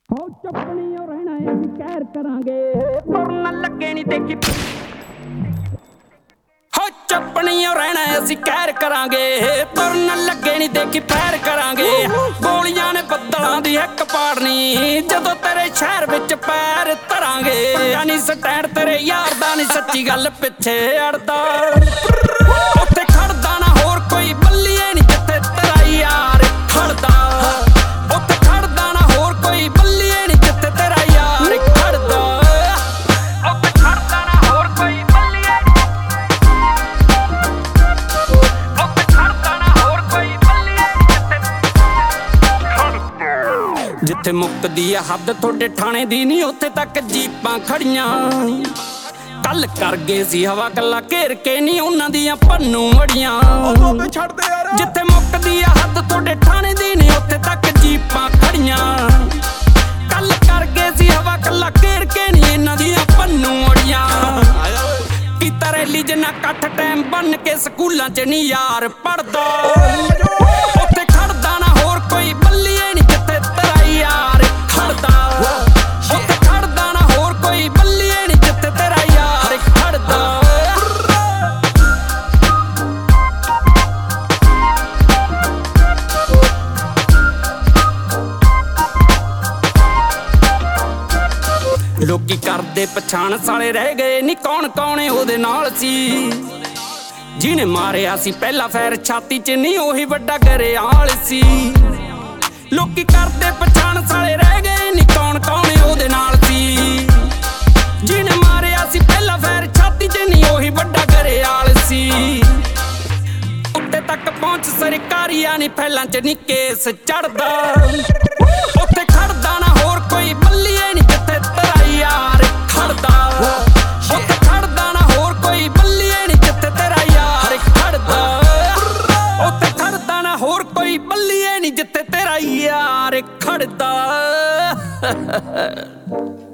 ਹੋ ਚੱਪਣੀ ਓ ਰਹਿਣਾ ਅਸੀਂ ਕਹਿਰ ਕਰਾਂਗੇ ਤੁਰਨ ਲੱਗੇ ਨਹੀਂ ਦੇਖੀ ਹੋ ਚੱਪਣੀ ਓ ਰਹਿਣਾ ਅਸੀਂ ਕਹਿਰ ਕਰਾਂਗੇ ਤੁਰਨ ਲੱਗੇ ਨਹੀਂ ਦੇਖੀ ਪੈਰ ਕਰਾਂਗੇ ਗੋਲੀਆਂ ਨੇ ਬੱਦਲਾਂ ਦੀ ਇੱਕ ਪਾੜਨੀ ਜਦੋਂ ਤੇਰੇ ਸ਼ਹਿਰ ਵਿੱਚ ਪੈਰ ਧਰਾਂਗੇ ਜਾਨੀ ਸਟੈਂਡ ਤੇਰੇ ਯਾਰ ਦਾ ਨਹੀਂ ਸੱਚੀ ਗੱਲ ਪਿੱਛੇ ਅੜਦਾ ਉੱਥੇ ਖੜਦਾ ਨਾ ਹੋਰ ਕੋਈ ਬੱਲੀਏ ਨਹੀਂ ਜਿੱਥੇ ਤੇਰਾ ਯਾਰ ਖੜਦਾ ਉੱਥੇ ਖੜਦਾ ਨਾ ਹੋਰ ਕੋਈ ਬੱਲੀਏ ਨਹੀਂ ਜਿੱਥੇ ਤੇਰਾ ਯਾਰ ਖੜਦਾ ਉੱਥੇ ਖੜਦਾ ਨਾ ਹੋਰ ਕੋਈ ਬੱਲੀਏ ਉੱਥੇ ਖੜਦਾ ਨਾ ਹੋਰ ਕੋਈ ਬੱਲੀਏ ਜਿੱਥੇ ਮੁੱਕਦੀ ਆ ਹੱਦ ਤੁਹਾਡੇ ਥਾਣੇ ਦੀ ਨਹੀਂ ਉੱਥੇ ਤੱਕ ਜੀਪਾਂ ਖੜੀਆਂ ਕੱਲ ਕਰ ਗਏ ਸੀ ਹਵਾ ਕੱਲਾ ਘੇਰ ਕੇ ਨਹੀਂ ਉਹਨਾਂ ਦੀਆਂ ਪੰਨੂ ਅੜੀਆਂ ਜਿੱਥੇ ਮੁੱਕਦੀ ਆ ਹੱਦ ਤੁਹਾਡੇ ਥਾਣੇ ਦੀ ਨਹੀਂ ਉੱਥੇ ਤੱਕ ਜੀਪਾਂ ਖੜੀਆਂ ਕੱਲ ਕਰ ਗਏ ਸੀ ਹਵਾ ਕੱਲਾ ਘੇਰ ਕੇ ਨਹੀਂ ਇਹਨਾਂ ਦੀਆਂ ਪੰਨੂ ਅੜੀਆਂ ਕੀਤਾ ਰੈਲੀ ਜਿੰਨਾ ਇਕੱਠ ਟਾਈਮ ਬਣ ਕੇ ਸਕੂਲਾਂ 'ਚ ਨਹੀਂ ਯਾਰ ਪੜਦਾ ਉੱਥੇ ਖੜਦਾ ਨਾ ਹੋਰ ਕੋਈ ਬੱਲੀਏ ਨਹੀਂ ਜਿੱਥੇ ਤੇਰਾ ਯਾਰ ਖੜਦਾ ਉੱਥੇ ਖੜਦਾ ਨਾ ਹੋਰ ਕੋਈ ਬੱਲੀਏ ਨਹੀਂ ਜਿੱਥੇ ਤੇਰਾ ਯਾਰ ਖੜਦਾ ਲੋਕੀ ਕਰਦੇ ਪਛਾਣ ਸਾਲੇ ਰਹਿ ਗਏ ਨੀ ਕੌਣ ਕੌਣੇ ਉਹਦੇ ਨਾਲ ਸੀ ਜਿਹਨੇ ਮਾਰਿਆ ਸੀ ਪਹਿਲਾ ਫੈਰ ਛਾਤੀ 'ਚ ਨਹੀਂ ਉਹੀ ਵੱਡਾ ਗਰੇਆਲ ਸੀ ਲੋਕੀ ਕਰਦੇ ਪਛਾਣ ਸਾਲੇ ਰਹਿ ਗਏ ਨੀ ਕੌਣ ਕੌਣੇ ਉਹਦੇ ਨਾਲ ਸੀ ਜਿਹਨੇ ਮਾਰਿਆ ਸੀ ਪਹਿਲਾ ਫੈਰ ਛਾਤੀ 'ਚ ਨਹੀਂ ਉਹੀ ਵੱਡਾ ਗਰੇਆਲ ਸੀ ਉੱਤੇ ਤੱਕ ਪਹੁੰਚ ਸਰਕਾਰੀਆਂ ਨੀ ਫੈਲਾਂ 'ਚ ਨੀ ਕੇਸ ਚੜਦਾ ਉੱਥੇ ਖੜਦਾ ਨਾ ਹੋਰ ਕੋਈ ਬੱਲੀਏ ਨੀ ਜਿੱਥੇ ਤੇਰਾ ਯਾਰ ਖੜਦਾ ਉੱਥੇ ਖੜਦਾ ਨਾ ਹੋਰ ਕੋਈ ਬੱਲੀਏ ਨੀ ਜਿੱਥੇ ਤੇਰਾ ਯਾਰ ਖੜਦਾ ਉੱਥੇ ਖੜਦਾ ਨਾ ਹੋਰ ਕੋਈ ਬੱਲੀਏ ਨੀ ਜਿੱਥੇ ਤੇਰਾ ਯਾਰ ਖੜਦਾ